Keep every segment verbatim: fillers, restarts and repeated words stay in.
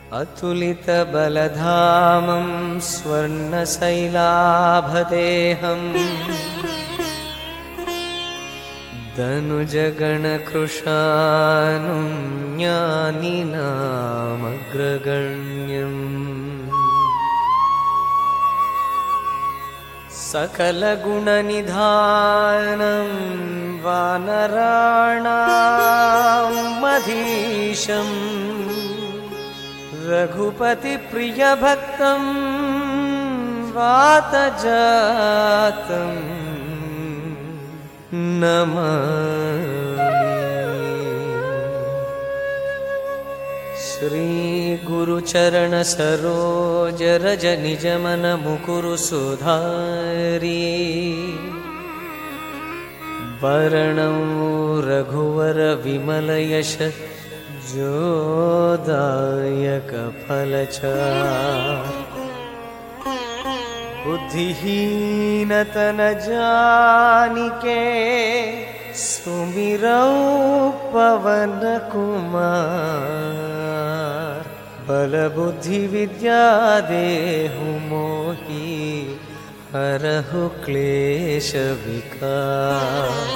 अतुलितबलधामं स्वर्णशैलाभदेहम् दनुजगणकृशानुं ज्ञानिनामग्रगण्यम् सकलगुणनिधानं वानराणां मधीशम् रघुपतिप्रियभक्तं वातजातं नमामि। श्रीगुरुचरणसरोजरजनिजमनमुकुरु सुधारी वरणं रघुवरविमलयश जोदायक फलचार बुद्धिहीन तन जानिके सुमिरौ पवन कुमार बल बुद्धि विद्या देहु मोहि हरहु क्लेश विकार।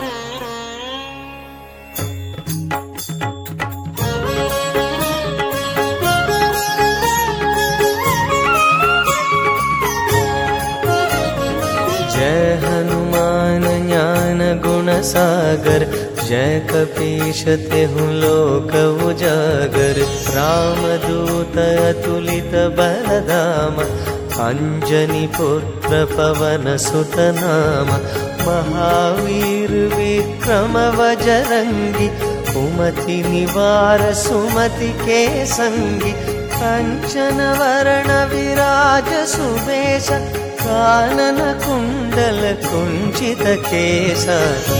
जय हनुमान ज्ञान गुण सागर जय कपीश तेहु लोक उजागर। रामदूत अतुलित बलधाम अंजनी पुत्र पवन सुत नाम। महावीर विक्रम बजरंगी कुमति निवार सुमति के संगी। कंचन वरण विराज सुबेश कानन कुंडल कुंचित केसा।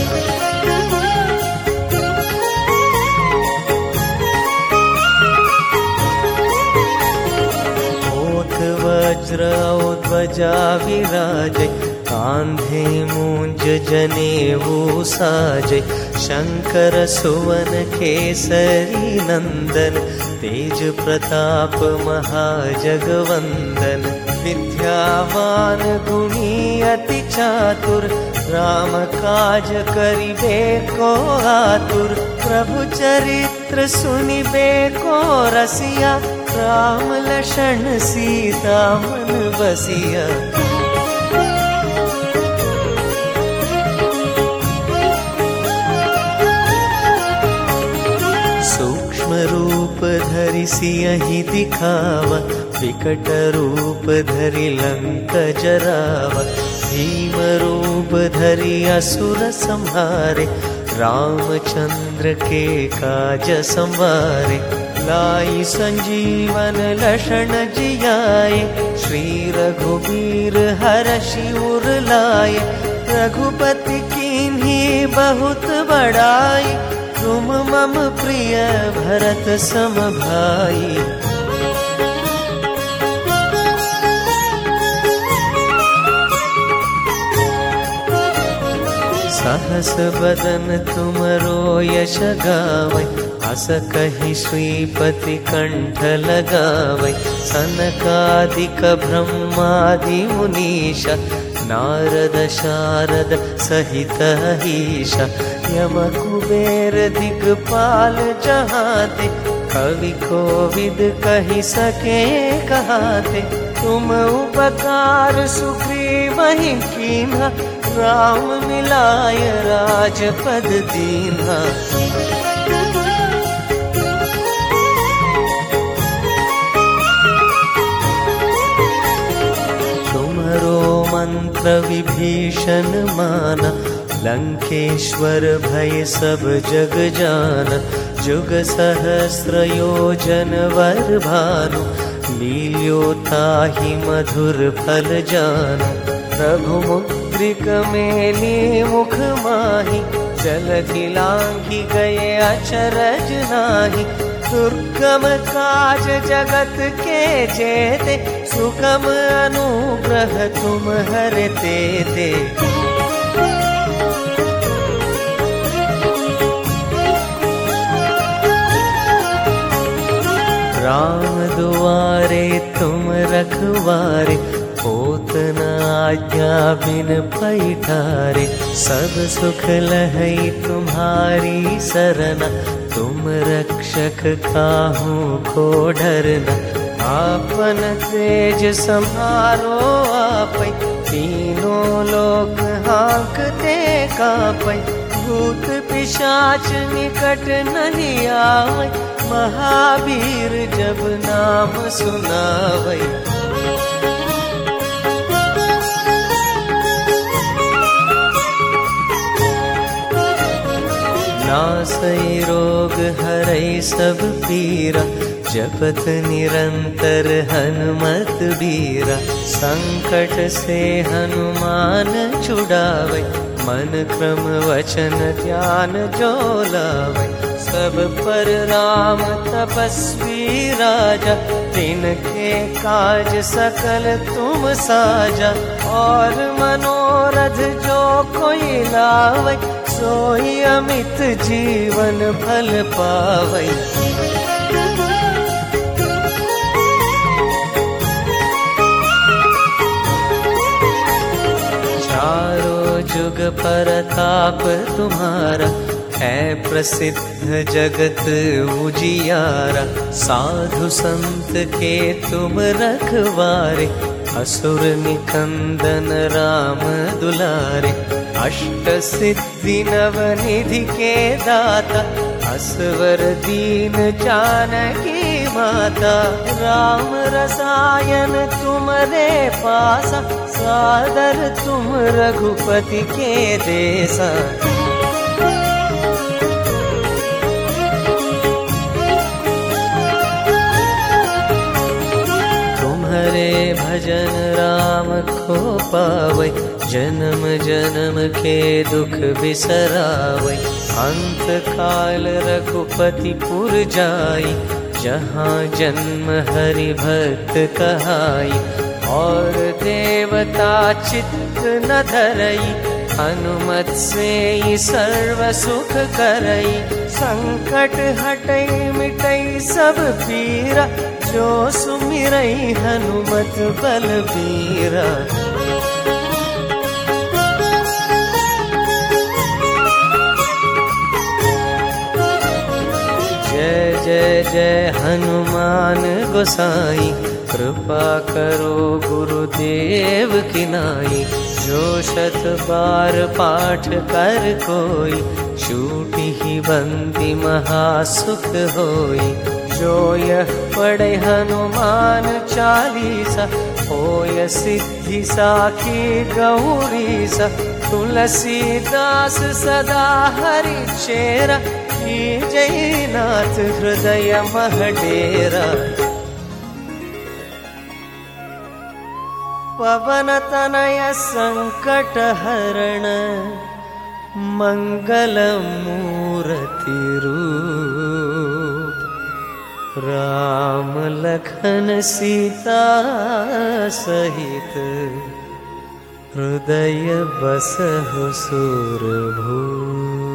ओठ वज्र ध्वजा विराजे कांधे मूंज जनेऊ साजे। शंकर सुवन केसरी नंदन तेज प्रताप महाजगवंदन। विद्यावान गुणी अति चातुर राम काज करिबे को आतुर। प्रभु चरित्र सुनिबे को रसिया राम लक्षण सीता मन बसिया। सूक्ष्म रूप धरि सियहि दिखावा विकट रूप धरि लंक जरावा। भीम रूप धरि असुर संहारे रामचंद्र के काज संवारे। लाई संजीवन लक्षण जियाए श्री रघुबीर हरषि उर लाए। रघुपति कीन्ही बहुत बड़ाई तुम मम प्रिय भरत सम भाई। सहस बदन तुमरो यश गावै अस कहि श्रीपति कंठ लगावै। सनकादिक ब्रह्मादि मुनीशा नारद शारद सहित अहीशा। यम कुबेर दिगपाल जहाते कवि कोविद कहि सके कहाते। तुम उपकार सुग्रीवहि कीन्हा राम मिलाय राजपद दीन्हा। तुमरो मंत्र विभीषण माना लंकेश्वर भय सब जग जाना। जुग सहस्र योजन वर भानु लील्यो ताहि मधुर फल जाना। प्रभु मुद्रिक मेली मुख माहि जलधि लांघि गए अचरज नाही। दुर्गम काज जगत के जेते सुगम अनुग्रह तुम हरते ते। राम दुआरे तुम रखवारे, होत न आज्ञा बिन पैठारे। सब सुख लहई तुम्हारी सरना, तुम रक्षक काहू को डरना। आपन तेज सम्हारो आपै, तीनों लोक हाँकते कापै। भूत पिशाच निकट नहीं आवै, महावीर जब नाम सुनावै। नासै रोग हरै सब पीरा, जपत निरंतर हनुमत बीरा। संकट से हनुमान छुड़ावै, मन क्रम वचन ध्यान जो लावै। सब पर राम तपस्वी राजा, तिनके काज सकल तुम साजा। और मनोरथ जो कोई लावै, सोई अमित जीवन फल पावै। चारों जुग परताप तुम्हारा, है प्रसिद्ध जगत उजियारा। साधु संत के तुम रखवारे, असुर निकंदन राम दुलारे। अष्ट सिद्धि नव निधि के दाता, असवर दीन जानकी माता। राम रसायन तुम्हारे पासा, सादर तुम रघुपति के देसा। तुम्हारे भजन राम को पावै, जन्म जन्म के दुख बिसरावै। अंत काल रघुपति पुर जाई, जहाँ जन्म हरि भक्त कहाई। और देवता चित्त न धरई, हनुमत से ही सर्व सुख करई। संकट हटई मिटई सब पीरा, जो सुमिरई हनुमत बलबीरा। जय जय जय हनुमान गोसाई, कृपा करो गुरुदेव की नाई। जो शत बार पाठ कर कोई, छूटी ही बंदी महासुख होई। जो यह पढ़े हनुमान चालीसा, होय सिद्धि साखी गौरीसा। तुलसीदास सदा हरि चेरा, जय नाथ हृदय महडेरा। पवन तनय संकट हरण, मंगल मूर्ति रूप। राम लखन सीता सहित, हृदय बसहु सुरभूप।